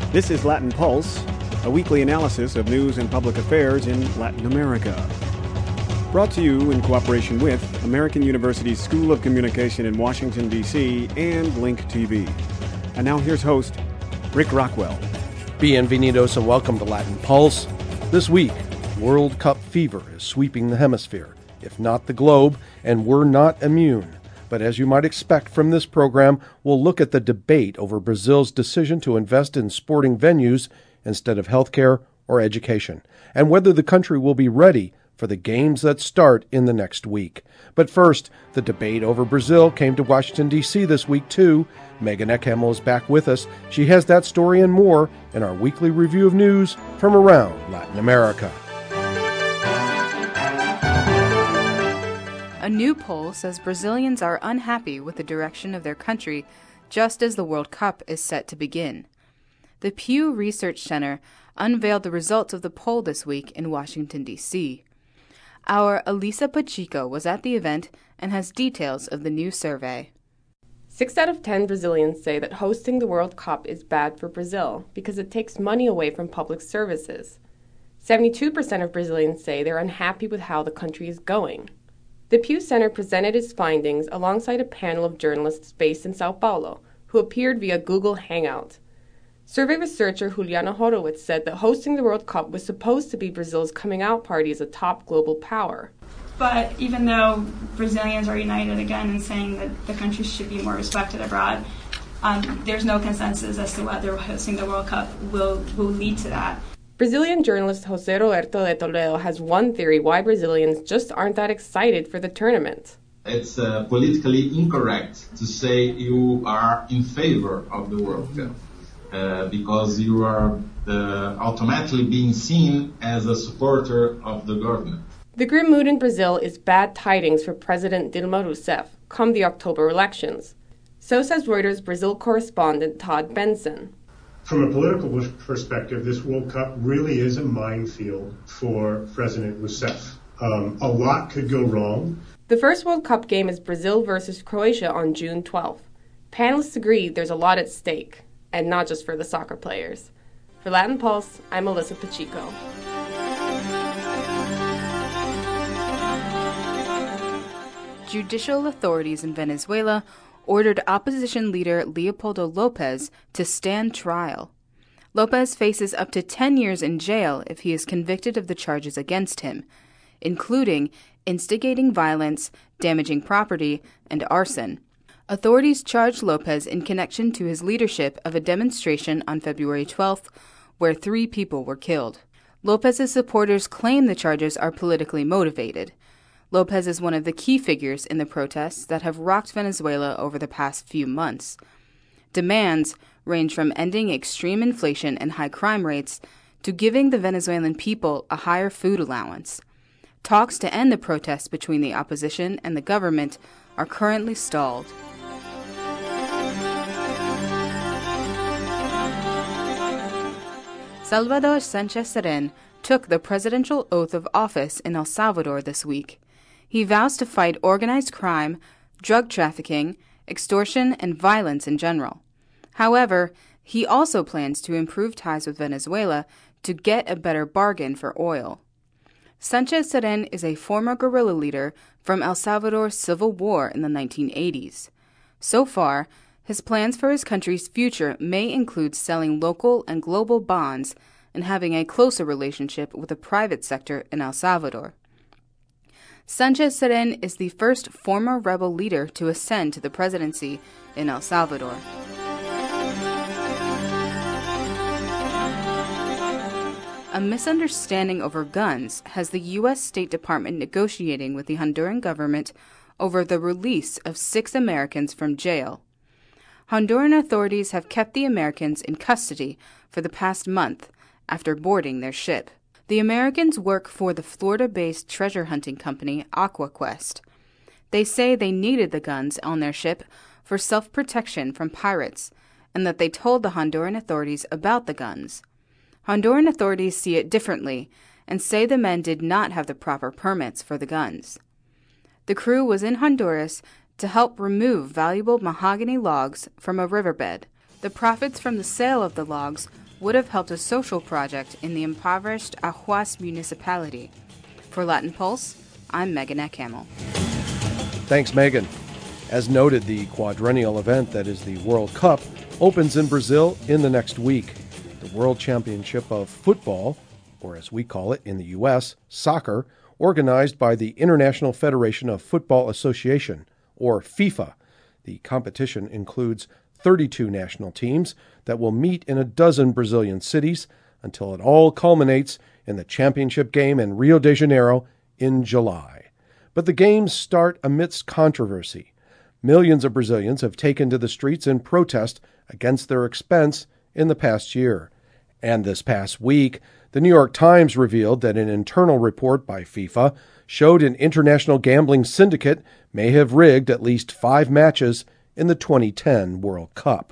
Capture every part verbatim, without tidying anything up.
This is Latin Pulse, a weekly analysis of news and public affairs in Latin America. Brought to you in cooperation with American University's School of Communication in Washington, D C and Link T V. And now here's host, Rick Rockwell. Bienvenidos and welcome to Latin Pulse. This week, World Cup fever is sweeping the hemisphere, if not the globe, and we're not immune. But as you might expect from this program, we'll look at the debate over Brazil's decision to invest in sporting venues instead of healthcare or education, and whether the country will be ready for the games that start in the next week. But first, the debate over Brazil came to Washington, D C this week, too. Megan Eckhamel is back with us. She has that story and more in our weekly review of news from around Latin America. A new poll says Brazilians are unhappy with the direction of their country just as the World Cup is set to begin. The Pew Research Center unveiled the results of the poll this week in Washington, D C. Our Elisa Pacheco was at the event and has details of the new survey. Six out of ten Brazilians say that hosting the World Cup is bad for Brazil because it takes money away from public services. seventy-two percent of Brazilians say they're unhappy with how the country is going. The Pew Center presented its findings alongside a panel of journalists based in Sao Paulo, who appeared via Google Hangout. Survey researcher Juliana Horowitz said that hosting the World Cup was supposed to be Brazil's coming out party as a top global power. But even though Brazilians are united again in saying that the country should be more respected abroad, um, there's no consensus as to whether hosting the World Cup will, will lead to that. Brazilian journalist José Roberto de Toledo has one theory why Brazilians just aren't that excited for the tournament. It's uh, politically incorrect to say you are in favor of the World Cup uh, because you are uh, automatically being seen as a supporter of the government. The grim mood in Brazil is bad tidings for President Dilma Rousseff come the October elections. So says Reuters Brazil correspondent Todd Benson. From a political perspective, this World Cup really is a minefield for President Rousseff. Um, a lot could go wrong. The first World Cup game is Brazil versus Croatia on June twelfth. Panelists agree there's a lot at stake, and not just for the soccer players. For Latin Pulse, I'm Melissa Pacheco. Judicial authorities in Venezuela ordered opposition leader Leopoldo López to stand trial. López faces up to ten years in jail if he is convicted of the charges against him, including instigating violence, damaging property, and arson. Authorities charged López in connection to his leadership of a demonstration on February twelfth, where three people were killed. López's supporters claim the charges are politically motivated. López is one of the key figures in the protests that have rocked Venezuela over the past few months. Demands range from ending extreme inflation and high crime rates to giving the Venezuelan people a higher food allowance. Talks to end the protests between the opposition and the government are currently stalled. Salvador Sánchez-Serén took the presidential oath of office in El Salvador this week. He vows to fight organized crime, drug trafficking, extortion, and violence in general. However, he also plans to improve ties with Venezuela to get a better bargain for oil. Sánchez-Serén is a former guerrilla leader from El Salvador's civil war in the nineteen eighties. So far, his plans for his country's future may include selling local and global bonds and having a closer relationship with the private sector in El Salvador. Sánchez-Serén is the first former rebel leader to ascend to the presidency in El Salvador. A misunderstanding over guns has the U S State Department negotiating with the Honduran government over the release of six Americans from jail. Honduran authorities have kept the Americans in custody for the past month after boarding their ship. The Americans work for the Florida-based treasure hunting company AquaQuest. They say they needed the guns on their ship for self-protection from pirates, and that they told the Honduran authorities about the guns. Honduran authorities see it differently and say the men did not have the proper permits for the guns. The crew was in Honduras to help remove valuable mahogany logs from a riverbed. The profits from the sale of the logs would have helped a social project in the impoverished Ahuas municipality. For Latin Pulse, I'm Megan Eckhamel. Thanks, Megan. As noted, the quadrennial event that is the World Cup opens in Brazil in the next week. The World Championship of Football, or as we call it in the U S, soccer, organized by the International Federation of Football Association, or FIFA. The competition includes thirty-two national teams that will meet in a dozen Brazilian cities until it all culminates in the championship game in Rio de Janeiro in July. But the games start amidst controversy. Millions of Brazilians have taken to the streets in protest against their expense in the past year. And this past week, the New York Times revealed that an internal report by FIFA showed an international gambling syndicate may have rigged at least five matches in the twenty ten World Cup.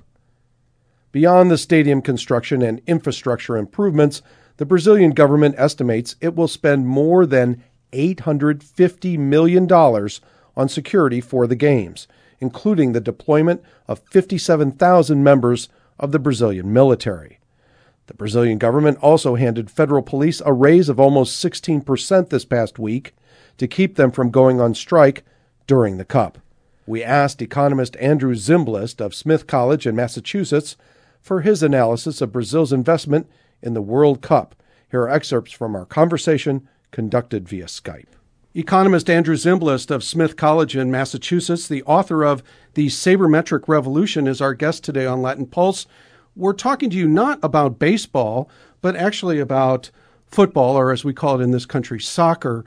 Beyond the stadium construction and infrastructure improvements, the Brazilian government estimates it will spend more than eight hundred fifty million dollars on security for the games, including the deployment of fifty-seven thousand members of the Brazilian military. The Brazilian government also handed federal police a raise of almost sixteen percent this past week to keep them from going on strike during the Cup. We asked economist Andrew Zimbalist of Smith College in Massachusetts for his analysis of Brazil's investment in the World Cup. Here are excerpts from our conversation conducted via Skype. Economist Andrew Zimbalist of Smith College in Massachusetts, the author of The Sabermetric Revolution, is our guest today on Latin Pulse. We're talking to you not about baseball, but actually about football, or as we call it in this country, soccer.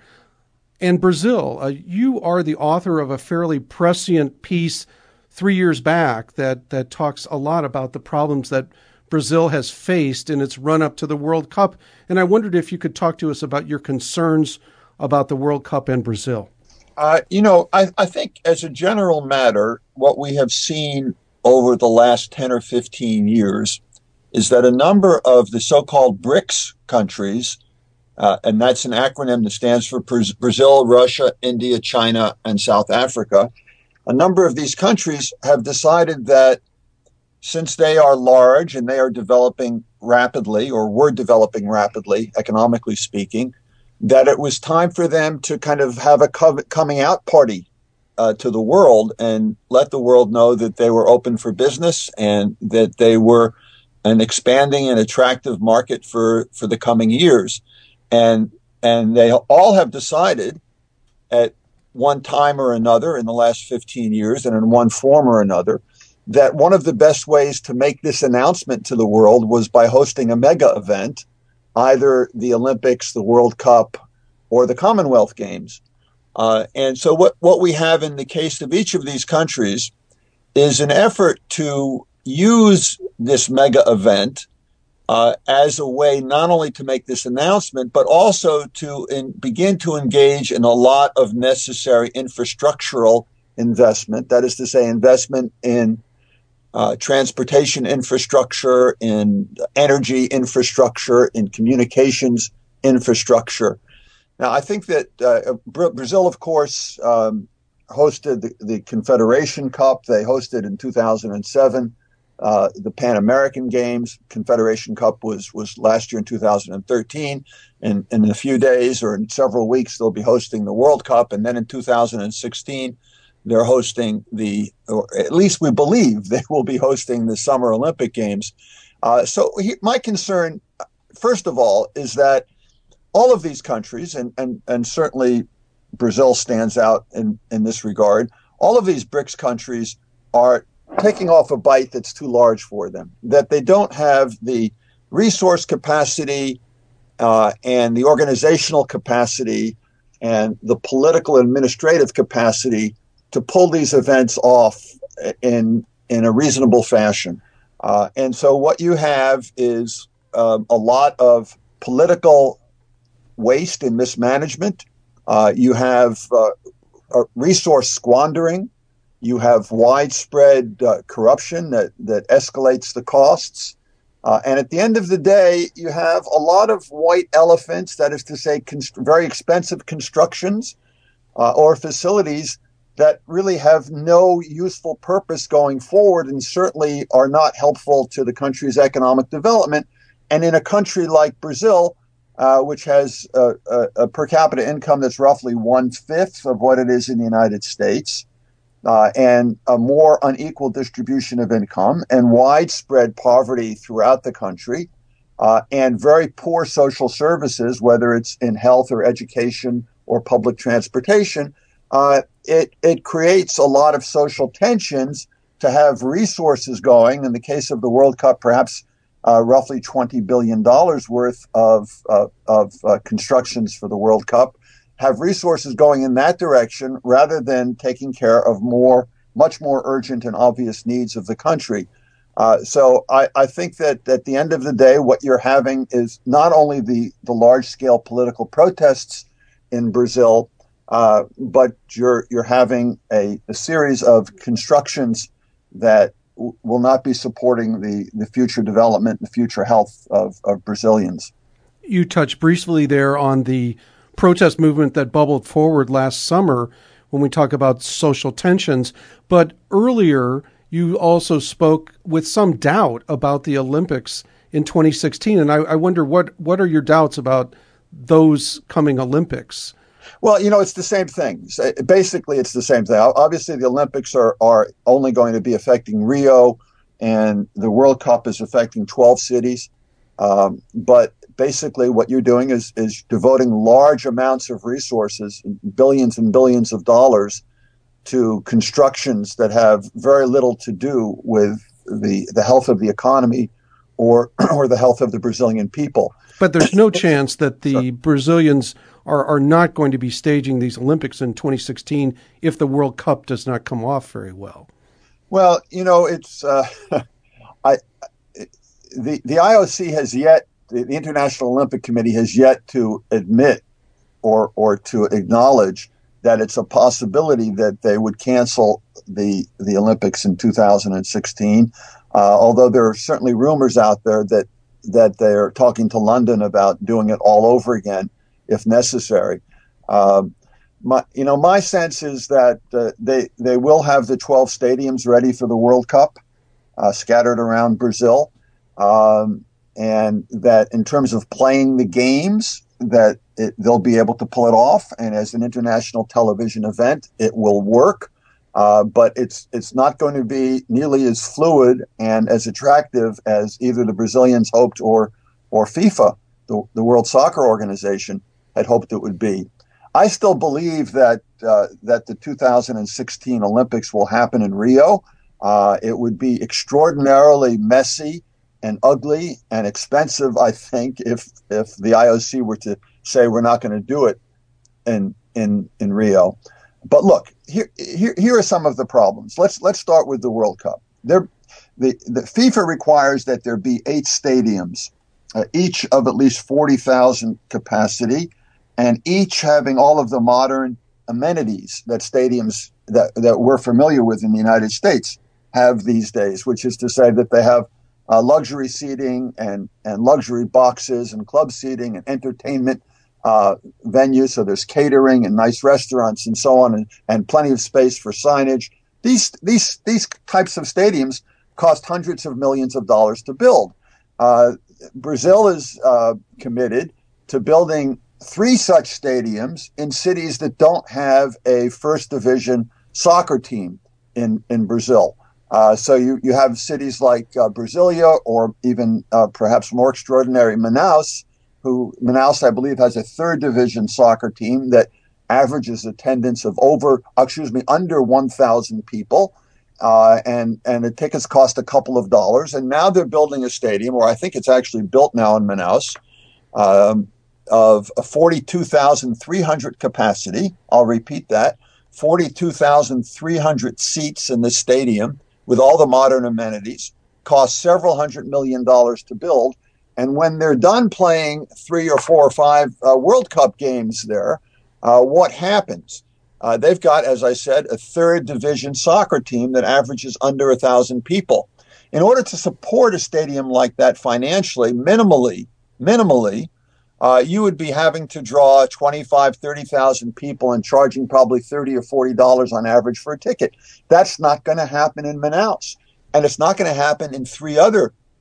And Brazil, uh, you are the author of a fairly prescient piece three years back that, that talks a lot about the problems that Brazil has faced in its run-up to the World Cup. And I wondered if you could talk to us about your concerns about the World Cup and Brazil. Uh, you know, I, I think as a general matter, what we have seen over the last ten or fifteen years is that a number of the so-called BRICS countries, uh, and that's an acronym that stands for Brazil, Russia, India, China, and South Africa, a number of these countries have decided that since they are large and they are developing rapidly, or were developing rapidly, economically speaking, that it was time for them to kind of have a coming out party uh, to the world and let the world know that they were open for business and that they were an expanding and attractive market for, for the coming years. And, and they all have decided at one time or another in the last fifteen years and in one form or another that one of the best ways to make this announcement to the world was by hosting a mega event, either the Olympics, the World Cup, or the Commonwealth Games. Uh, and so what, what we have in the case of each of these countries is an effort to use this mega event uh, as a way not only to make this announcement, but also to in, begin to engage in a lot of necessary infrastructural investment. That is to say, investment in uh, transportation infrastructure, in energy infrastructure, in communications infrastructure. Now, I think that uh, Brazil, of course, um, hosted the, the Confederation Cup. They hosted in two thousand seven uh, the Pan American Games. Confederation Cup was was last year in two thousand thirteen. And, and in a few days or in several weeks, they'll be hosting the World Cup. And then in two thousand sixteen, they're hosting the, or at least we believe they will be hosting the Summer Olympic Games. Uh, so he, my concern, first of all, is that all of these countries, and, and, and certainly Brazil stands out in, in this regard, all of these BRICS countries are taking off a bite that's too large for them, that they don't have the resource capacity uh, and the organizational capacity and the political and administrative capacity to pull these events off in, in a reasonable fashion. Uh, and so what you have is uh, a lot of political waste and mismanagement. Uh, you have uh, resource squandering. You have widespread uh, corruption that, that escalates the costs. Uh, and at the end of the day, you have a lot of white elephants, that is to say, const- very expensive constructions uh, or facilities that really have no useful purpose going forward and certainly are not helpful to the country's economic development. and in a country like Brazil, uh, which has a, a, a per capita income that's roughly one-fifth of what it is in the United States, uh, and a more unequal distribution of income and widespread poverty throughout the country, uh, and very poor social services, whether it's in health or education or public transportation, uh, it, it creates a lot of social tensions to have resources going. In the case of the World Cup, perhaps uh, roughly twenty billion dollars worth of, uh, of uh, constructions for the World Cup, have resources going in that direction rather than taking care of more, much more urgent and obvious needs of the country. Uh, so I, I think that at the end of the day, what you're having is not only the, the large-scale political protests in Brazil, uh, but you're you're having a, a series of constructions that w- will not be supporting the, the future development, the future health of, of Brazilians. You touched briefly there on the protest movement that bubbled forward last summer when we talk about social tensions, but earlier you also spoke with some doubt about the Olympics in twenty sixteen, and I, I wonder what, what are your doubts about those coming Olympics? Well, you know, it's the same thing. Basically, it's the same thing. Obviously, the Olympics are, are only going to be affecting Rio, and the World Cup is affecting twelve cities. Um, but basically, what you're doing is is devoting large amounts of resources, billions and billions of dollars, to constructions that have very little to do with the the health of the economy or or the health of the Brazilian people. But there's no chance that the Brazilians are, are not going to be staging these Olympics in twenty sixteen if the World Cup does not come off very well. Well, you know, it's uh, I the the I O C has yet, the International Olympic Committee has yet to admit or or to acknowledge that it's a possibility that they would cancel the the Olympics in two thousand sixteen. Uh, although there are certainly rumors out there that that they're talking to London about doing it all over again if necessary. Um, my, you know, my sense is that uh, they they will have the twelve stadiums ready for the World Cup, uh, scattered around Brazil, um, and that in terms of playing the games, that it, they'll be able to pull it off, and as an international television event, it will work. Uh, but it's it's not going to be nearly as fluid and as attractive as either the Brazilians hoped or or FIFA, the, the World Soccer Organization, had hoped it would be. I still believe that uh, that the two thousand sixteen Olympics will happen in Rio. Uh, it would be extraordinarily messy and ugly and expensive, I think, if if the I O C were to say we're not going to do it in in in Rio. But look, here, here, here are some of the problems. Let's let's start with the World Cup. There, the, the FIFA requires that there be eight stadiums, uh, each of at least forty thousand capacity, and each having all of the modern amenities that stadiums that, that we're familiar with in the United States have these days, which is to say that they have uh, luxury seating and, and luxury boxes and club seating and entertainment Uh, venues, so there's catering and nice restaurants and so on, and, and plenty of space for signage. These these these types of stadiums cost hundreds of millions of dollars to build. Uh, Brazil is uh, committed to building three such stadiums in cities that don't have a first division soccer team in in Brazil. Uh, so you you have cities like uh, Brasilia, or even uh, perhaps more extraordinary, Manaus. Who Manaus, I believe, has a third division soccer team that averages attendance of over, excuse me, under one thousand people. Uh, and, and the tickets cost a couple of dollars. And now they're building a stadium, or I think it's actually built now in Manaus, um, of a forty-two thousand three hundred capacity. I'll repeat that. forty-two thousand three hundred seats in the stadium with all the modern amenities, cost several hundred million dollars to build. And when they're done playing three or four or five uh, World Cup games there, uh, what happens? Uh, they've got, as I said, a third division soccer team that averages under a thousand people. In order to support a stadium like that financially, minimally, minimally, uh, you would be having to draw twenty-five, thirty thousand people and charging probably thirty or forty dollars on average for a ticket. That's not going to happen in Manaus. And it's not going to happen in three other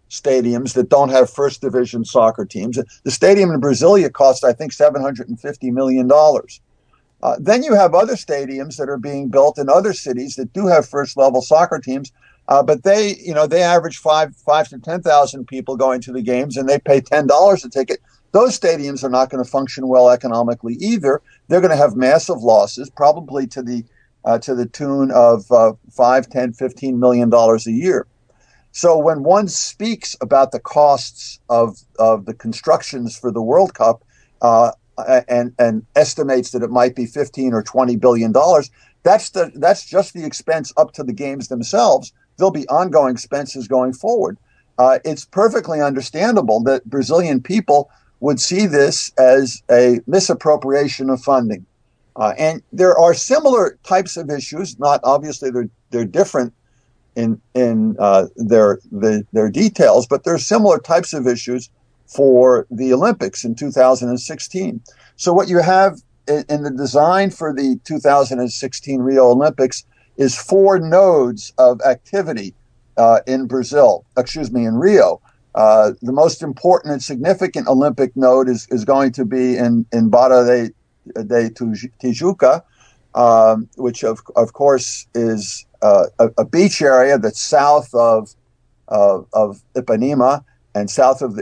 stadiums that don't have first division soccer teams. The stadium in Brasilia cost, I think, seven hundred fifty million dollars. Uh, then you have other stadiums that are being built in other cities that do have first level soccer teams, uh, but they, you know, they average five, five to ten thousand people going to the games, and they pay ten dollars a ticket. Those stadiums are not going to function well economically either. They're going to have massive losses, probably to the uh, to the tune of uh, five, ten, fifteen million dollars a year. So when one speaks about the costs of of the constructions for the World Cup, uh, and and estimates that it might be fifteen or twenty billion dollars, that's the that's just the expense up to the games themselves. There'll be ongoing expenses going forward. Uh, it's perfectly understandable that Brazilian people would see this as a misappropriation of funding. Uh, and there are similar types of issues, not obviously they're they're different in in uh, their the, their details, but there are similar types of issues for the Olympics in two thousand sixteen. So what you have in, in the design for the two thousand sixteen Rio Olympics is four nodes of activity uh, in Brazil, excuse me, in Rio. Uh, the most important and significant Olympic node is, is going to be in, in Barra de, de Tijuca, um, which of, of course is uh, a, a beach area that's south of, uh, of Ipanema and south of the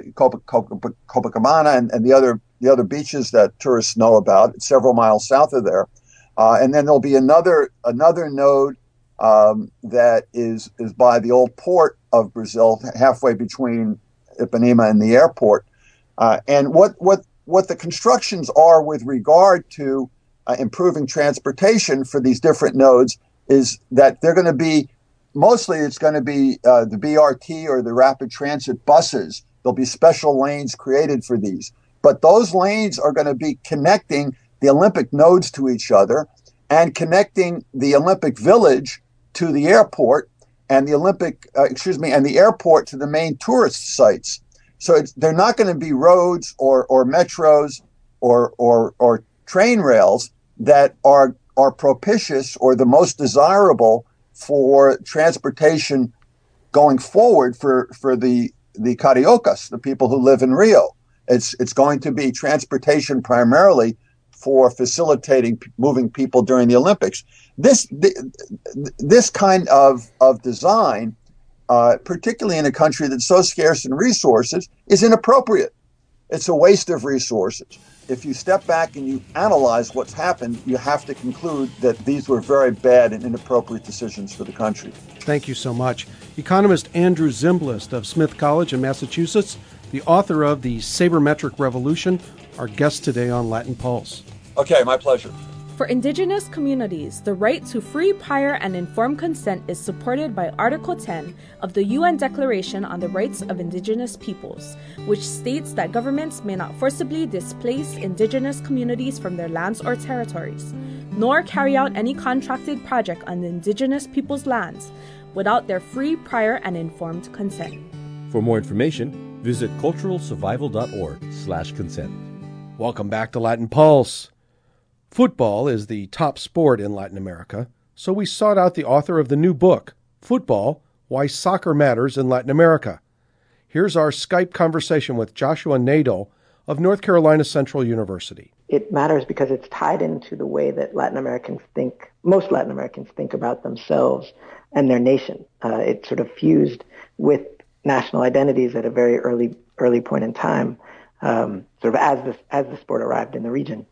Copacabana and, and the other the other beaches that tourists know about. It's several miles south of there. Uh, and then there'll be another another node um, that is is by the old port of Brazil, halfway between Ipanema and the airport. Uh, and what what what the constructions are with regard to uh, improving transportation for these different nodes is that they're going to be mostly it's going to be uh, the B R T or the rapid transit buses. There'll be special lanes created for these, but those lanes are going to be connecting the Olympic nodes to each other and connecting the Olympic Village to the airport and the Olympic, uh, excuse me, and the airport to the main tourist sites. So it's, they're not going to be roads or, or metros or, or, or train rails that are, are propitious or the most desirable for transportation going forward for, for the, the Cariocas, the people who live in Rio. It's, it's going to be transportation primarily for facilitating moving people during the Olympics. This this kind of, of design, uh, particularly in a country that's so scarce in resources, is inappropriate. It's a waste of resources. If you step back and you analyze what's happened, you have to conclude that these were very bad and inappropriate decisions for the country. Thank you so much. Economist Andrew Zimbalist of Smith College in Massachusetts, the author of The Sabermetric Revolution, our guest today on Latin Pulse. Okay, my pleasure. For Indigenous communities, the right to free, prior, and informed consent is supported by Article ten of the U N Declaration on the Rights of Indigenous Peoples, which states that governments may not forcibly displace Indigenous communities from their lands or territories, nor carry out any contracted project on the Indigenous peoples' lands without their free, prior, and informed consent. For more information, visit culturalsurvival.org slash consent. Welcome back to Latin Pulse. Football is the top sport in Latin America, so we sought out the author of the new book, Football, Why Soccer Matters in Latin America. Here's our Skype conversation with Joshua Nadel of North Carolina Central University. It matters because it's tied into the way that Latin Americans think, most Latin Americans think about themselves and their nation. Uh, it sort of fused with national identities at a very early early point in time, um, sort of as the, as the sport arrived in the region.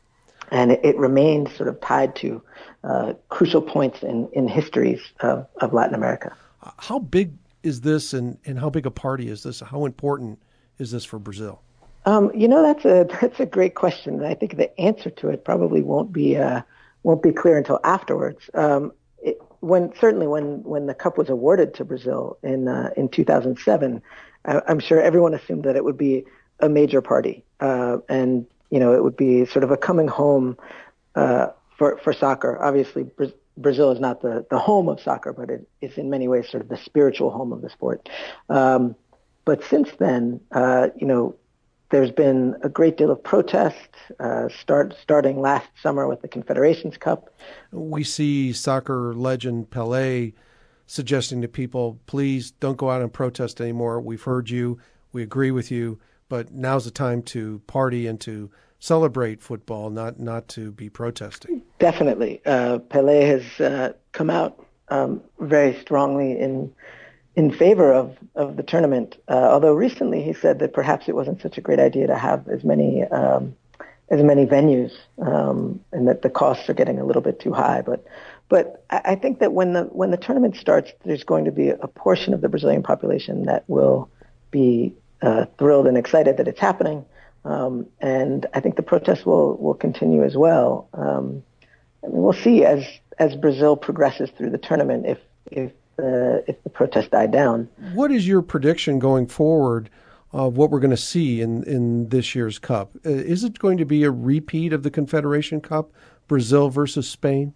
And it, it remained sort of tied to uh, crucial points in, in histories of, of Latin America. How big is this and, and how big a party is this? How important is this for Brazil? Um, you know, that's a that's a great question. And I think the answer to it probably won't be uh, won't be clear until afterwards. Um, it, when certainly when, when the cup was awarded to Brazil in uh, in two thousand seven, I, I'm sure everyone assumed that it would be a major party uh, and you know, it would be sort of a coming home uh, for for soccer. Obviously, Bra- Brazil is not the, the home of soccer, but it is in many ways sort of the spiritual home of the sport. Um, but since then, uh, you know, there's been a great deal of protest, uh, start starting last summer with the Confederations Cup. We see soccer legend Pelé suggesting to people, please don't go out and protest anymore. We've heard you. We agree with you. But now's the time to party and to celebrate football, not not to be protesting. Definitely. Uh, Pelé has uh, come out um, very strongly in in favor of, of the tournament, uh, although recently he said that perhaps it wasn't such a great idea to have as many um, as many venues, um, and that the costs are getting a little bit too high. But but I think that when the when the tournament starts, there's going to be a portion of the Brazilian population that will be uh, thrilled and excited that it's happening, um, and I think the protests will will continue as well. Um, I mean, we'll see as as Brazil progresses through the tournament if if Uh, if the protests die down. What is your prediction going forward of what we're going to see in, in this year's Cup? Uh, is it going to be a repeat of the Confederation Cup, Brazil versus Spain?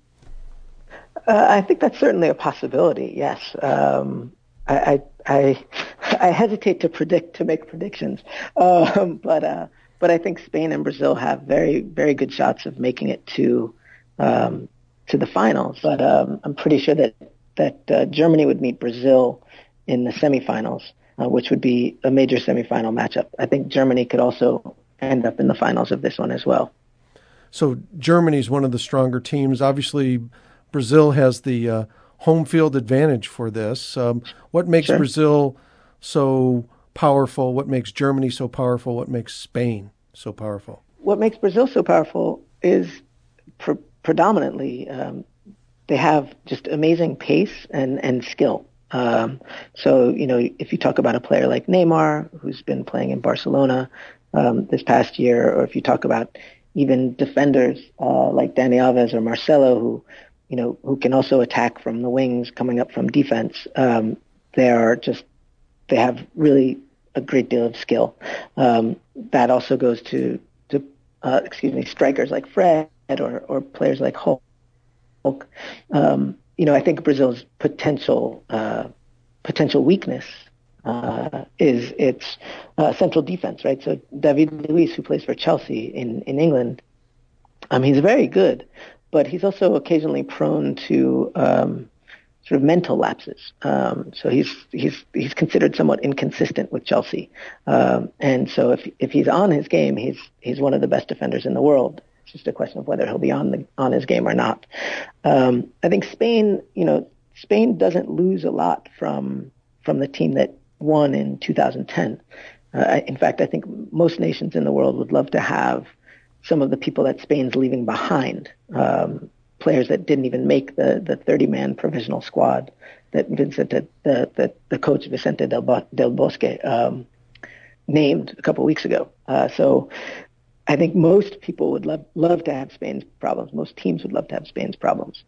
Uh, I think that's certainly a possibility, yes. Um, I, I, I, I hesitate to predict, to make predictions, um, but uh, but I think Spain and Brazil have very, very good shots of making it to um, to the finals. But um, I'm pretty sure that that uh, Germany would meet Brazil in the semifinals, uh, which would be a major semifinal matchup. I think Germany could also end up in the finals of this one as well. So Germany's one of the stronger teams. Obviously, Brazil has the uh, home field advantage for this. Um, what makes Sure. Brazil so powerful? What makes Germany so powerful? What makes Spain so powerful? What makes Brazil so powerful is pre- predominantly um, they have just amazing pace and, and skill. Um, so, you know, if you talk about a player like Neymar, who's been playing in Barcelona um, this past year, or if you talk about even defenders uh, like Dani Alves or Marcelo, who, you know, who can also attack from the wings coming up from defense, um, they are just, they have really a great deal of skill. Um, that also goes to, to uh, excuse me, strikers like Fred or, or players like Hulk. Um, you know, I think Brazil's potential uh, potential weakness uh, is its uh, central defense, right? So David Luiz, who plays for Chelsea in, in England, um, he's very good, but he's also occasionally prone to um, sort of mental lapses. Um, so he's he's he's considered somewhat inconsistent with Chelsea, um, and so if if he's on his game, he's he's one of the best defenders in the world. It's just a question of whether he'll be on the on his game or not. Um, I think Spain, you know, Spain doesn't lose a lot from from the team that won in two thousand ten. Uh, in fact, I think most nations in the world would love to have some of the people that Spain's leaving behind, um, players that didn't even make the the thirty-man provisional squad that Vicente, the the, the coach Vicente del, Bo- del Bosque um, named a couple of weeks ago. Uh, so. I think most people would love love to have Spain's problems. Most teams would love to have Spain's problems.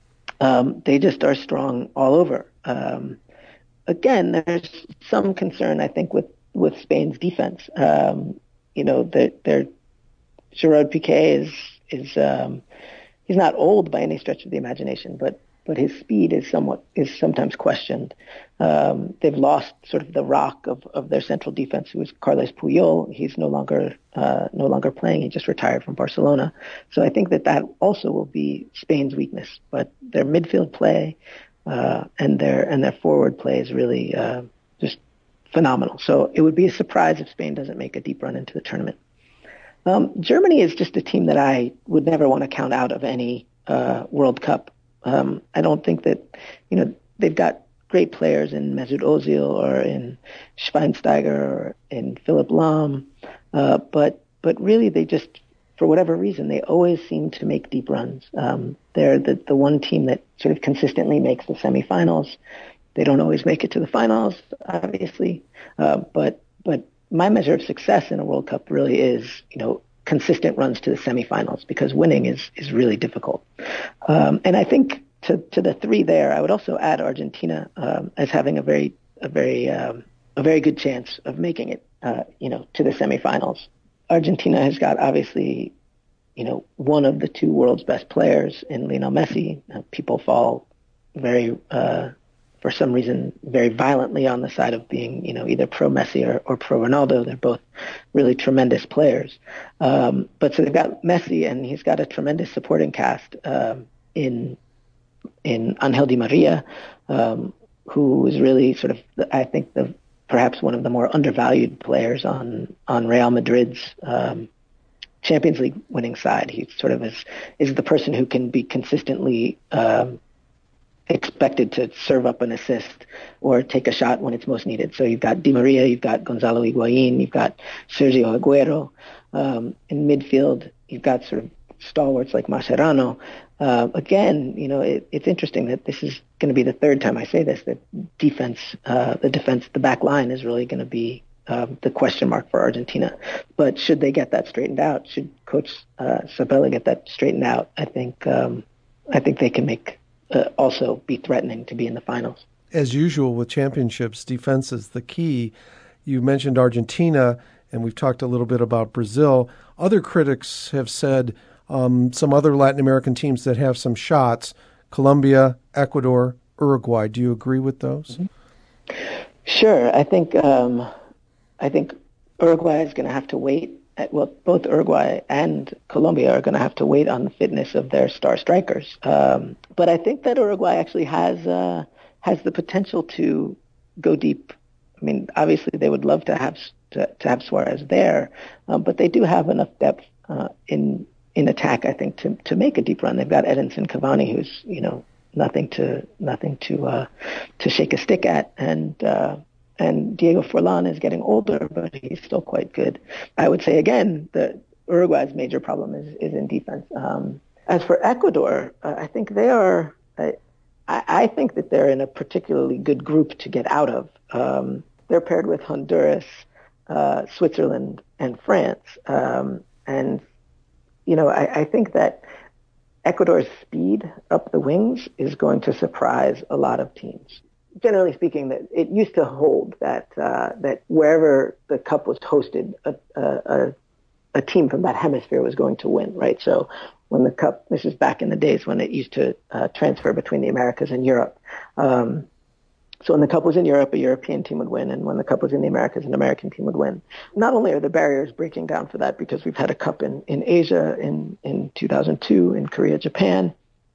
Um, they just are strong all over. Um, again, there's some concern, I think, with, with Spain's defense. Um, you know, they're, they're, Gerard Piqué is is um, he's not old by any stretch of the imagination, but but his speed is somewhat is sometimes questioned. Um, they've lost sort of the rock of, of their central defense, who is Carles Puyol. He's no longer uh, no longer playing. He just retired from Barcelona. So I think that that also will be Spain's weakness. But their midfield play uh, and their and their forward play is really uh, just phenomenal. So it would be a surprise if Spain doesn't make a deep run into the tournament. Um, Germany is just a team that I would never want to count out of any uh, World Cup. Um, I don't think that, you know, they've got great players in Mesut Ozil or in Schweinsteiger or in Philipp Lahm, uh, but but really they just, for whatever reason, they always seem to make deep runs. Um, they're the, the one team that sort of consistently makes the semifinals. They don't always make it to the finals, obviously, uh, but but my measure of success in a World Cup really is, you know, consistent runs to the semifinals, because winning is, is really difficult. Um, and I think to, to the three there, I would also add Argentina um, as having a very a very um, a very good chance of making it, uh, you know, to the semifinals. Argentina has got obviously, you know, one of the two world's best players in Lionel Messi. Uh, people fall very uh, for some reason, very violently on the side of being, you know, either pro Messi or, or pro Ronaldo. They're both really tremendous players. Um, but so they've got Messi, and he's got a tremendous supporting cast um, in in Angel Di Maria, um, who is really sort of, I think, the perhaps one of the more undervalued players on on Real Madrid's um, Champions League winning side. He sort of is is the person who can be consistently um, expected to serve up an assist or take a shot when it's most needed. So you've got Di Maria, you've got Gonzalo Higuain, you've got Sergio Aguero. Um, in midfield, you've got sort of stalwarts like Mascherano. Uh, again, you know, it, it's interesting that this is going to be the third time I say this, that defense, uh, the defense, the back line is really going to be um, the question mark for Argentina. But should they get that straightened out, should Coach uh, Sabella get that straightened out, I think um, I think they can make uh, also be threatening to be in the finals. As usual with championships, defense is the key. You mentioned Argentina, and we've talked a little bit about Brazil. Other critics have said um, some other Latin American teams that have some shots, Colombia, Ecuador, Uruguay. Do you agree with those? Mm-hmm. Sure. I think um, I think Uruguay is going to have to wait. At, well, both Uruguay and Colombia are going to have to wait on the fitness of their star strikers. Um, but I think that Uruguay actually has uh, has the potential to go deep. I mean, obviously they would love to have to, to have Suarez there, um, but they do have enough depth uh, in in attack, I think, to to make a deep run. They've got Edinson Cavani, who's you know nothing to nothing to uh, to shake a stick at, and uh, and Diego Forlan is getting older, but he's still quite good. I would say again, the Uruguay's major problem is is in defense. Um, as for Ecuador, uh, I think they are. I, I think that they're in a particularly good group to get out of. Um, they're paired with Honduras, uh, Switzerland, and France. Um, and, you know, I, I think that Ecuador's speed up the wings is going to surprise a lot of teams. Generally speaking, that it used to hold that uh, that wherever the cup was hosted, a, a, a team from that hemisphere was going to win, right? So when the cup, this is back in the days when it used to uh, transfer between the Americas and Europe. Um, so when the cup was in Europe, a European team would win, and when the cup was in the Americas, an American team would win. Not only are the barriers breaking down for that because we've had a cup in, in Asia in, in two thousand two, in Korea, Japan,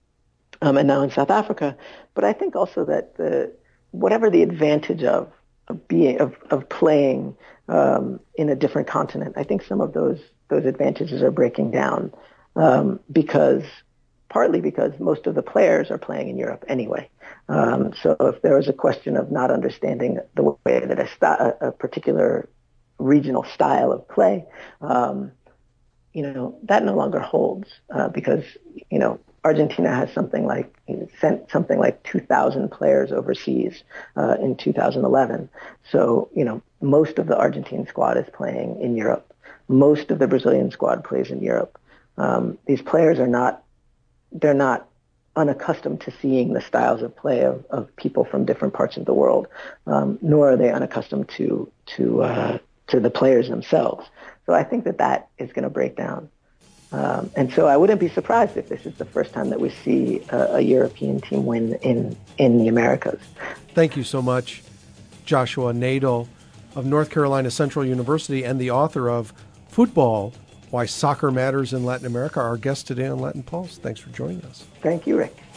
um, and now in South Africa, but I think also that the whatever the advantage of of being of, of playing um, in a different continent, I think some of those those advantages are breaking down. Um, because partly because most of the players are playing in Europe anyway. Um, so if there was a question of not understanding the way that a, st- a particular regional style of play, um, you know, that no longer holds uh, because, you know, Argentina has something like sent something like two thousand players overseas uh, in two thousand eleven. So, you know, most of the Argentine squad is playing in Europe. Most of the Brazilian squad plays in Europe. Um, these players are not, they're not unaccustomed to seeing the styles of play of, of people from different parts of the world, um, nor are they unaccustomed to to uh, to the players themselves. So I think that that is going to break down. Um, and so I wouldn't be surprised if this is the first time that we see a, a European team win in, in the Americas. Thank you so much, Joshua Nadel of North Carolina Central University and the author of Football, Why Soccer Matters in Latin America, our guest today on Latin Pulse. Thanks for joining us. Thank you, Rick.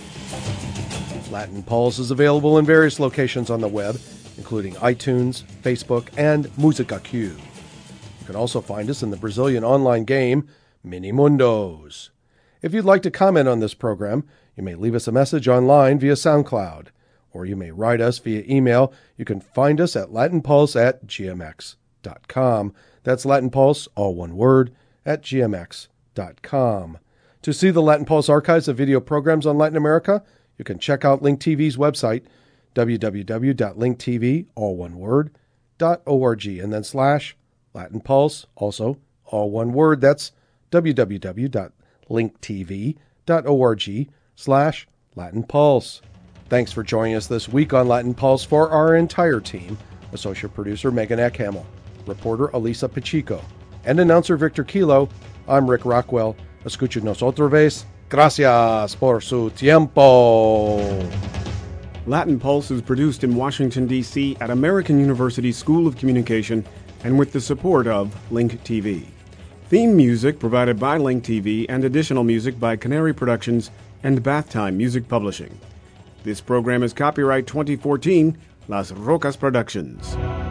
Latin Pulse is available in various locations on the web, including iTunes, Facebook, and Musica Q. You can also find us in the Brazilian online game, Minimundos. If you'd like to comment on this program, you may leave us a message online via SoundCloud, or you may write us via email. You can find us at latinpulse at gmx dot com. That's Latin Pulse, all one word, at gmx dot com. To see the Latin Pulse archives of video programs on Latin America, you can check out Link T V's website, w w w dot link t v, all one word, dot org, and then slash Latin Pulse, also all one word. That's w w w dot link t v dot org slash Latin Pulse. Thanks for joining us this week on Latin Pulse. For our entire team, associate producer Megan Eckhamel, reporter Elisa Pacheco, and announcer Victor Kilo, I'm Rick Rockwell. Escúchenos otra vez. Gracias por su tiempo. Latin Pulse is produced in Washington, D C at American University School of Communication and with the support of Link T V. Theme music provided by Link T V and additional music by Canary Productions and Bath Time Music Publishing. This program is copyright twenty fourteen, Las Rocas Productions.